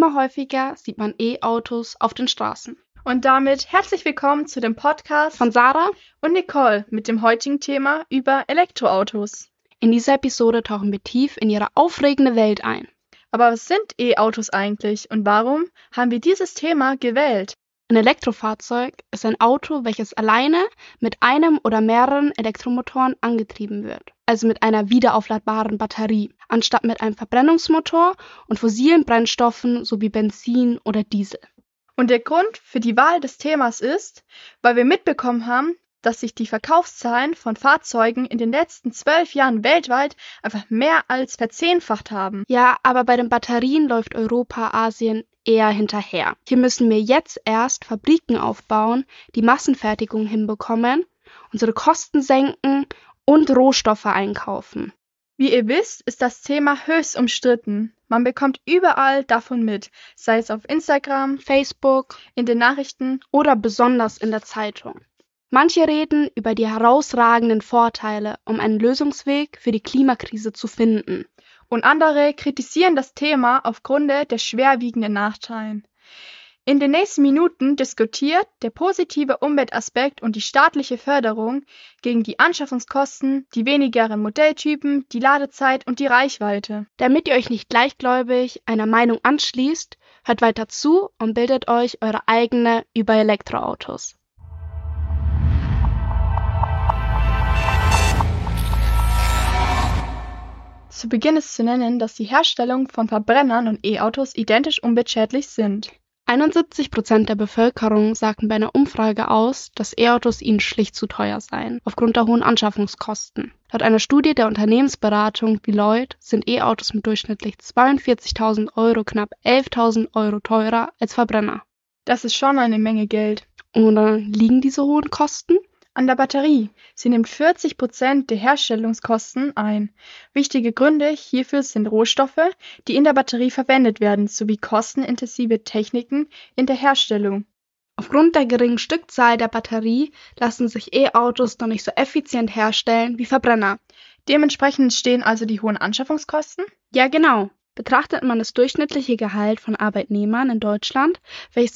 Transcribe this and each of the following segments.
immer häufiger sieht man E-Autos auf den Straßen. Und damit herzlich willkommen zu dem Podcast Von Sarah und Nicole mit dem heutigen Thema über Elektroautos. In dieser Episode tauchen wir tief in ihre aufregende Welt ein. Aber was sind E-Autos eigentlich und warum haben wir dieses Thema gewählt? Ein Elektrofahrzeug ist ein Auto, welches alleine mit einem oder mehreren Elektromotoren angetrieben wird, also mit einer wiederaufladbaren Batterie, anstatt mit einem Verbrennungsmotor und fossilen Brennstoffen sowie Benzin oder Diesel. Und der Grund für die Wahl des Themas ist, weil wir mitbekommen haben, dass sich die Verkaufszahlen von Fahrzeugen in den letzten 12 Jahren weltweit einfach mehr als verzehnfacht haben. Ja, aber bei den Batterien läuft Europa, Asien eher hinterher. Hier müssen wir jetzt erst Fabriken aufbauen, die Massenfertigung hinbekommen, unsere Kosten senken und Rohstoffe einkaufen. Wie ihr wisst, ist das Thema höchst umstritten. Man bekommt überall davon mit, sei es auf Instagram, Facebook, in den Nachrichten oder besonders in der Zeitung. Manche reden über die herausragenden Vorteile, um einen Lösungsweg für die Klimakrise zu finden. Und andere kritisieren das Thema aufgrund der schwerwiegenden Nachteile. In den nächsten Minuten diskutiert der positive Umweltaspekt und die staatliche Förderung gegen die Anschaffungskosten, die wenigeren Modelltypen, die Ladezeit und die Reichweite. Damit ihr euch nicht gleichgläubig einer Meinung anschließt, hört weiter zu und bildet euch eure eigene über Elektroautos. Zu Beginn ist zu nennen, dass die Herstellung von Verbrennern und E-Autos identisch umweltschädlich sind. 71% der Bevölkerung sagten bei einer Umfrage aus, dass E-Autos ihnen schlicht zu teuer seien, aufgrund der hohen Anschaffungskosten. Laut einer Studie der Unternehmensberatung Deloitte sind E-Autos mit durchschnittlich 42.000 € knapp 11.000 € teurer als Verbrenner. Das ist schon eine Menge Geld. Oder liegen diese hohen Kosten an der Batterie? Sie nimmt 40% der Herstellungskosten ein. Wichtige Gründe hierfür sind Rohstoffe, die in der Batterie verwendet werden, sowie kostenintensive Techniken in der Herstellung. Aufgrund der geringen Stückzahl der Batterie lassen sich E-Autos noch nicht so effizient herstellen wie Verbrenner. Dementsprechend stehen also die hohen Anschaffungskosten? Ja, genau. Betrachtet man das durchschnittliche Gehalt von Arbeitnehmern in Deutschland, welches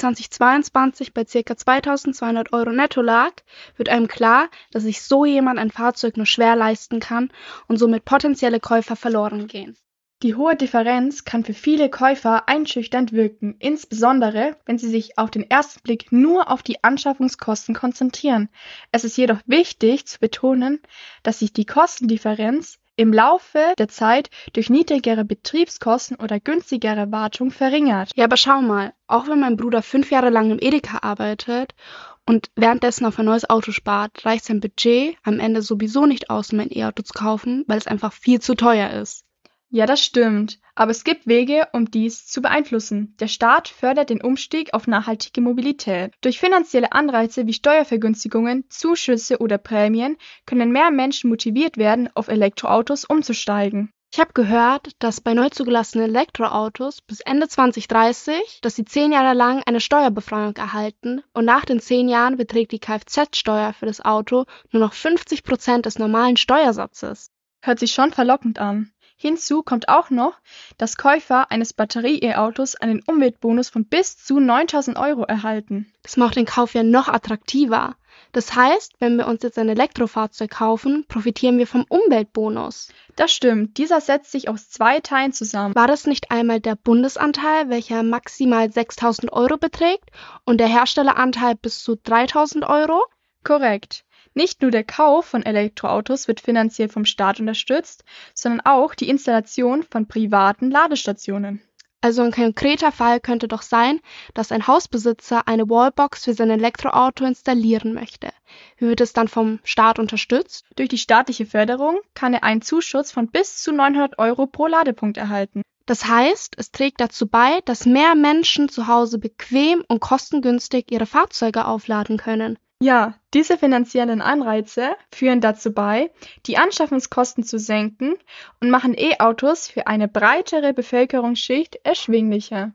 2022 bei ca. 2.200 € netto lag, wird einem klar, dass sich so jemand ein Fahrzeug nur schwer leisten kann und somit potenzielle Käufer verloren gehen. Die hohe Differenz kann für viele Käufer einschüchternd wirken, insbesondere wenn sie sich auf den ersten Blick nur auf die Anschaffungskosten konzentrieren. Es ist jedoch wichtig zu betonen, dass sich die Kostendifferenz im Laufe der Zeit durch niedrigere Betriebskosten oder günstigere Wartung verringert. Ja, aber schau mal, auch wenn mein Bruder 5 Jahre lang im Edeka arbeitet und währenddessen auf ein neues Auto spart, reicht sein Budget am Ende sowieso nicht aus, um ein E-Auto zu kaufen, weil es einfach viel zu teuer ist. Ja, das stimmt. Aber es gibt Wege, um dies zu beeinflussen. Der Staat fördert den Umstieg auf nachhaltige Mobilität. Durch finanzielle Anreize wie Steuervergünstigungen, Zuschüsse oder Prämien können mehr Menschen motiviert werden, auf Elektroautos umzusteigen. Ich habe gehört, dass bei neu zugelassenen Elektroautos bis Ende 2030, dass sie 10 Jahre lang eine Steuerbefreiung erhalten und nach den 10 Jahren beträgt die Kfz-Steuer für das Auto nur noch 50% des normalen Steuersatzes. Hört sich schon verlockend an. Hinzu kommt auch noch, dass Käufer eines Batterie-E-Autos einen Umweltbonus von bis zu 9.000 € erhalten. Das macht den Kauf ja noch attraktiver. Das heißt, wenn wir uns jetzt ein Elektrofahrzeug kaufen, profitieren wir vom Umweltbonus. Das stimmt, dieser setzt sich aus 2 Teilen zusammen. War das nicht einmal der Bundesanteil, welcher maximal 6.000 € beträgt und der Herstelleranteil bis zu 3.000 €? Korrekt. Nicht nur der Kauf von Elektroautos wird finanziell vom Staat unterstützt, sondern auch die Installation von privaten Ladestationen. Also ein konkreter Fall könnte doch sein, dass ein Hausbesitzer eine Wallbox für sein Elektroauto installieren möchte. Wie wird es dann vom Staat unterstützt? Durch die staatliche Förderung kann er einen Zuschuss von bis zu 900 € pro Ladepunkt erhalten. Das heißt, es trägt dazu bei, dass mehr Menschen zu Hause bequem und kostengünstig ihre Fahrzeuge aufladen können. Ja, diese finanziellen Anreize führen dazu bei, die Anschaffungskosten zu senken und machen E-Autos für eine breitere Bevölkerungsschicht erschwinglicher.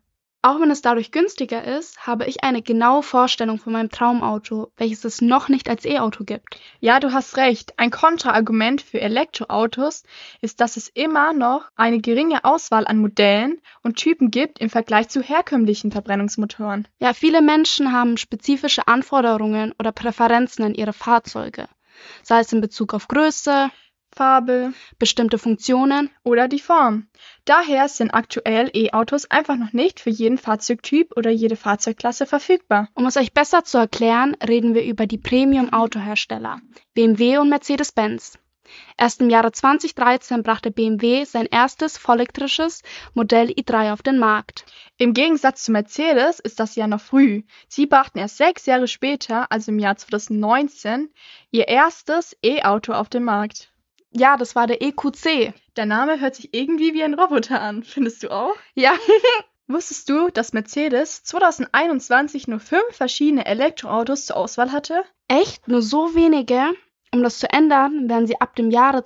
Auch wenn es dadurch günstiger ist, habe ich eine genaue Vorstellung von meinem Traumauto, welches es noch nicht als E-Auto gibt. Ja, du hast recht. Ein Kontraargument für Elektroautos ist, dass es immer noch eine geringe Auswahl an Modellen und Typen gibt im Vergleich zu herkömmlichen Verbrennungsmotoren. Ja, viele Menschen haben spezifische Anforderungen oder Präferenzen an ihre Fahrzeuge, sei es in Bezug auf Größe, Farbe bestimmte Funktionen. oder die Form. Daher sind aktuell E-Autos einfach noch nicht für jeden Fahrzeugtyp oder jede Fahrzeugklasse verfügbar. Um es euch besser zu erklären, reden wir über die Premium-Autohersteller, BMW und Mercedes-Benz. Erst im Jahre 2013 brachte BMW sein erstes vollelektrisches Modell i3 auf den Markt. Im Gegensatz zu Mercedes ist das ja noch früh. Sie brachten erst 6 Jahre später, also im Jahr 2019, ihr erstes E-Auto auf den Markt. Ja, das war der EQC. Der Name hört sich irgendwie wie ein Roboter an, findest du auch? Ja, Wusstest du, dass Mercedes 2021 nur 5 verschiedene Elektroautos zur Auswahl hatte? echt? Nur so wenige? Um das zu ändern, werden sie ab dem Jahre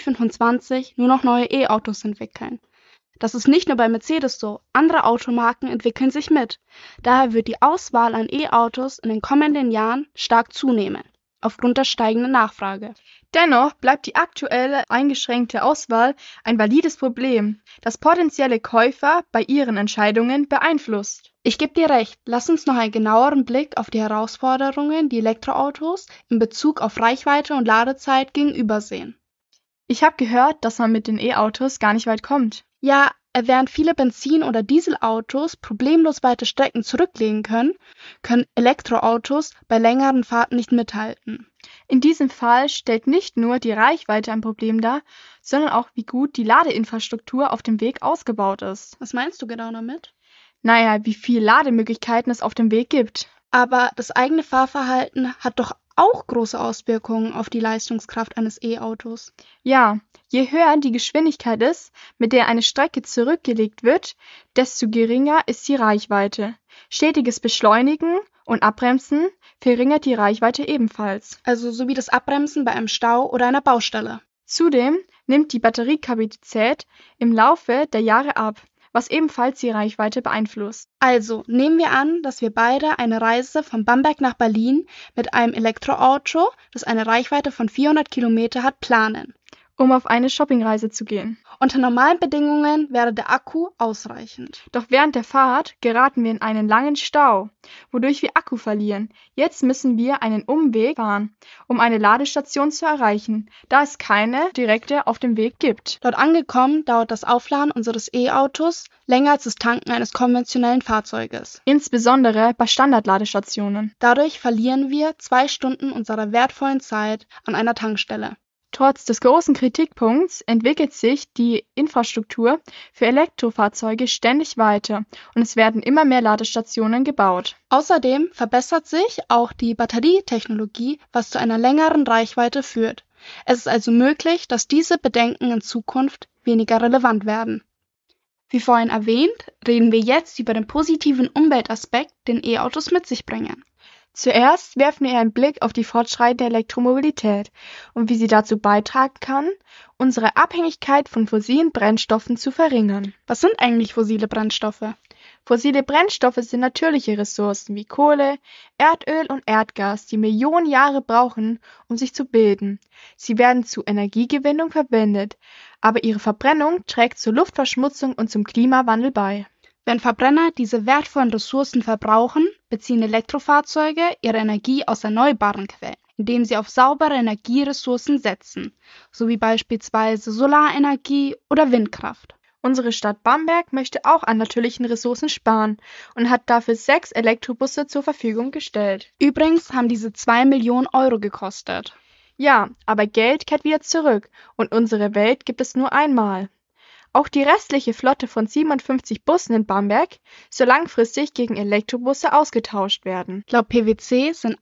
2025 nur noch neue E-Autos entwickeln. Das ist nicht nur bei Mercedes so, andere Automarken entwickeln sich mit. Daher wird die Auswahl an E-Autos in den kommenden Jahren stark zunehmen, aufgrund der steigenden Nachfrage. Dennoch bleibt die aktuelle eingeschränkte Auswahl ein valides Problem, das potenzielle Käufer bei ihren Entscheidungen beeinflusst. Ich gebe dir recht, lass uns noch einen genaueren Blick auf die Herausforderungen, die Elektroautos in Bezug auf Reichweite und Ladezeit gegenübersehen. Ich habe gehört, dass man mit den E-Autos gar nicht weit kommt. Ja, während viele Benzin- oder Dieselautos problemlos weite Strecken zurücklegen können Elektroautos bei längeren Fahrten nicht mithalten. In diesem Fall stellt nicht nur die Reichweite ein Problem dar, sondern auch, wie gut die Ladeinfrastruktur auf dem Weg ausgebaut ist. Was meinst du genau damit? Naja, wie viele Lademöglichkeiten es auf dem Weg gibt. Aber das eigene Fahrverhalten hat doch auch große Auswirkungen auf die Leistungskraft eines E-Autos. Ja, je höher die Geschwindigkeit ist, mit der eine Strecke zurückgelegt wird, desto geringer ist die Reichweite. Stetiges Beschleunigen und Abbremsen verringert die Reichweite ebenfalls. Also so wie das Abbremsen bei einem Stau oder einer Baustelle. Zudem nimmt die Batteriekapazität im Laufe der Jahre ab, was ebenfalls die Reichweite beeinflusst. Also nehmen wir an, dass wir beide eine Reise von Bamberg nach Berlin mit einem Elektroauto, das eine Reichweite von 400 Kilometer hat, planen. Um auf eine Shoppingreise zu gehen. Unter normalen Bedingungen wäre der Akku ausreichend. Doch während der Fahrt geraten wir in einen langen Stau, wodurch wir Akku verlieren. Jetzt müssen wir einen Umweg fahren, um eine Ladestation zu erreichen, da es keine direkte auf dem Weg gibt. Dort angekommen dauert das Aufladen unseres E-Autos länger als das Tanken eines konventionellen Fahrzeuges. Insbesondere bei Standardladestationen. Dadurch verlieren wir 2 Stunden unserer wertvollen Zeit an einer Tankstelle. Trotz des großen Kritikpunkts entwickelt sich die Infrastruktur für Elektrofahrzeuge ständig weiter und es werden immer mehr Ladestationen gebaut. Außerdem verbessert sich auch die Batterietechnologie, was zu einer längeren Reichweite führt. Es ist also möglich, dass diese Bedenken in Zukunft weniger relevant werden. Wie vorhin erwähnt, reden wir jetzt über den positiven Umweltaspekt, den E-Autos mit sich bringen. Zuerst werfen wir einen Blick auf die fortschreitende Elektromobilität und wie sie dazu beitragen kann, unsere Abhängigkeit von fossilen Brennstoffen zu verringern. Was sind eigentlich fossile Brennstoffe? Fossile Brennstoffe sind natürliche Ressourcen wie Kohle, Erdöl und Erdgas, die Millionen Jahre brauchen, um sich zu bilden. Sie werden zur Energiegewinnung verwendet, aber ihre Verbrennung trägt zur Luftverschmutzung und zum Klimawandel bei. Wenn Verbrenner diese wertvollen Ressourcen verbrauchen, beziehen Elektrofahrzeuge ihre Energie aus erneuerbaren Quellen, indem sie auf saubere Energieressourcen setzen, so wie beispielsweise Solarenergie oder Windkraft. Unsere Stadt Bamberg möchte auch an natürlichen Ressourcen sparen und hat dafür 6 Elektrobusse zur Verfügung gestellt. Übrigens haben diese 2 Millionen Euro gekostet. Ja, aber Geld kehrt wieder zurück und unsere Welt gibt es nur einmal. Auch die restliche Flotte von 57 Bussen in Bamberg soll langfristig gegen Elektrobusse ausgetauscht werden. Laut PwC sind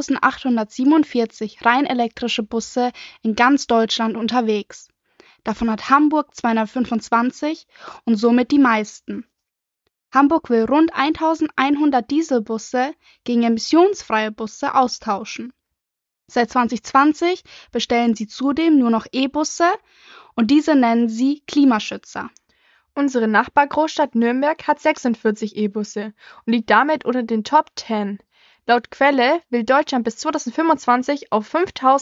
1847 rein elektrische Busse in ganz Deutschland unterwegs. Davon hat Hamburg 225 und somit die meisten. Hamburg will rund 1100 Dieselbusse gegen emissionsfreie Busse austauschen. Seit 2020 bestellen sie zudem nur noch E-Busse und diese nennen sie Klimaschützer. Unsere Nachbargroßstadt Nürnberg hat 46 E-Busse und liegt damit unter den Top 10. Laut Quelle will Deutschland bis 2025 auf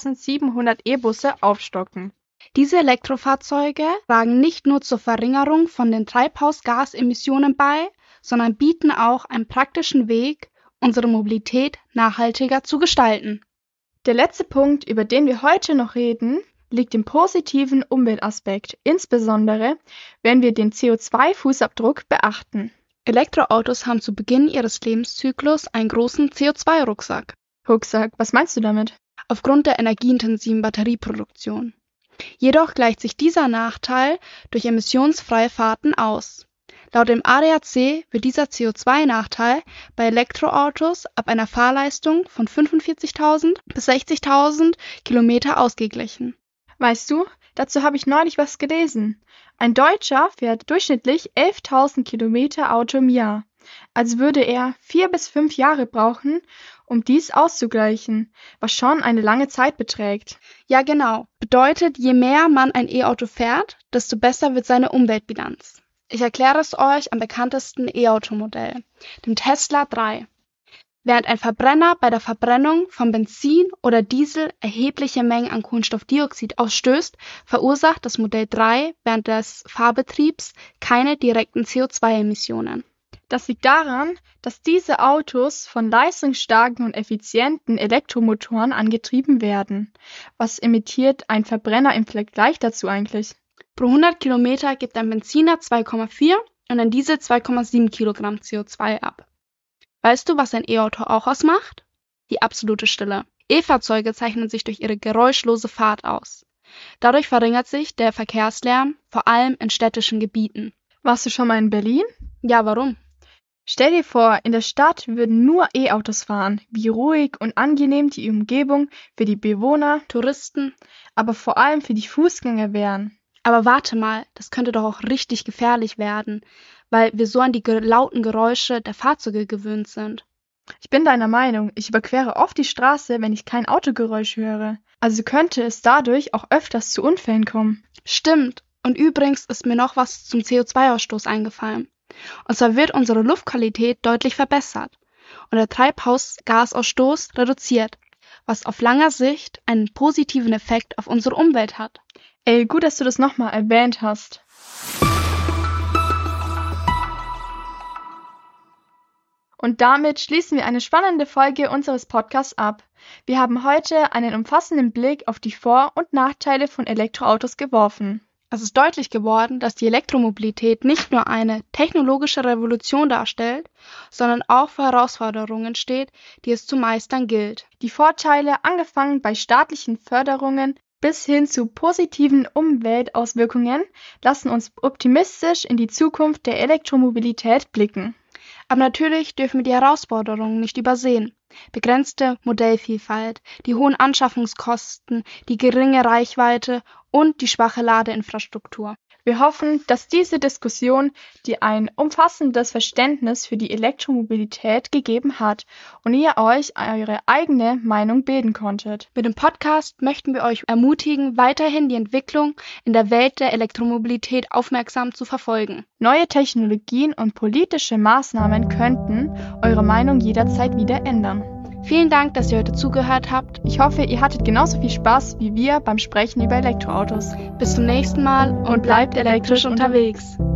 5.700 E-Busse aufstocken. Diese Elektrofahrzeuge tragen nicht nur zur Verringerung von den Treibhausgasemissionen bei, sondern bieten auch einen praktischen Weg, unsere Mobilität nachhaltiger zu gestalten. Der letzte Punkt, über den wir heute noch reden, liegt im positiven Umweltaspekt, insbesondere wenn wir den CO2-Fußabdruck beachten. Elektroautos haben zu Beginn ihres Lebenszyklus einen großen CO2-Rucksack. Rucksack, was meinst du damit? Aufgrund der energieintensiven Batterieproduktion. Jedoch gleicht sich dieser Nachteil durch emissionsfreie Fahrten aus. Laut dem ADAC wird dieser CO2-Nachteil bei Elektroautos ab einer Fahrleistung von 45.000 bis 60.000 Kilometer ausgeglichen. Weißt du, dazu habe ich neulich was gelesen. Ein Deutscher fährt durchschnittlich 11.000 Kilometer Auto im Jahr. Also würde er 4 bis 5 Jahre brauchen, um dies auszugleichen, was schon eine lange Zeit beträgt. Ja, genau. Bedeutet, je mehr man ein E-Auto fährt, desto besser wird seine Umweltbilanz. Ich erkläre es euch am bekanntesten E-Auto-Modell, dem Tesla 3. Während ein Verbrenner bei der Verbrennung von Benzin oder Diesel erhebliche Mengen an Kohlenstoffdioxid ausstößt, verursacht das Modell 3 während des Fahrbetriebs keine direkten CO2-Emissionen. Das liegt daran, dass diese Autos von leistungsstarken und effizienten Elektromotoren angetrieben werden. Was emittiert ein Verbrenner im Vergleich dazu eigentlich? Pro 100 Kilometer gibt ein Benziner 2,4 und ein Diesel 2,7 Kilogramm CO2 ab. Weißt du, was ein E-Auto auch ausmacht? Die absolute Stille. E-Fahrzeuge zeichnen sich durch ihre geräuschlose Fahrt aus. Dadurch verringert sich der Verkehrslärm, vor allem in städtischen Gebieten. Warst du schon mal in Berlin? Ja, warum? Stell dir vor, in der Stadt würden nur E-Autos fahren. Wie ruhig und angenehm die Umgebung für die Bewohner, Touristen, aber vor allem für die Fußgänger wären. Aber warte mal, das könnte doch auch richtig gefährlich werden, weil wir so an die lauten Geräusche der Fahrzeuge gewöhnt sind. Ich bin deiner Meinung, ich überquere oft die Straße, wenn ich kein Autogeräusch höre. Also könnte es dadurch auch öfters zu Unfällen kommen. Stimmt. Und übrigens ist mir noch was zum CO2-Ausstoß eingefallen. Und zwar wird unsere Luftqualität deutlich verbessert und der Treibhausgasausstoß reduziert, was auf langer Sicht einen positiven Effekt auf unsere Umwelt hat. Ey, gut, dass du das nochmal erwähnt hast. Und damit schließen wir eine spannende Folge unseres Podcasts ab. Wir haben heute einen umfassenden Blick auf die Vor- und Nachteile von Elektroautos geworfen. Es ist deutlich geworden, dass die Elektromobilität nicht nur eine technologische Revolution darstellt, sondern auch vor Herausforderungen steht, die es zu meistern gilt. Die Vorteile, angefangen bei staatlichen Förderungen bis hin zu positiven Umweltauswirkungen, lassen uns optimistisch in die Zukunft der Elektromobilität blicken. Aber natürlich dürfen wir die Herausforderungen nicht übersehen. Begrenzte Modellvielfalt, die hohen Anschaffungskosten, die geringe Reichweite und die schwache Ladeinfrastruktur. Wir hoffen, dass diese Diskussion dir ein umfassendes Verständnis für die Elektromobilität gegeben hat und ihr euch eure eigene Meinung bilden konntet. Mit dem Podcast möchten wir euch ermutigen, weiterhin die Entwicklung in der Welt der Elektromobilität aufmerksam zu verfolgen. Neue Technologien und politische Maßnahmen könnten eure Meinung jederzeit wieder ändern. Vielen Dank, dass ihr heute zugehört habt. Ich hoffe, ihr hattet genauso viel Spaß wie wir beim Sprechen über Elektroautos. Bis zum nächsten Mal und bleibt elektrisch unterwegs.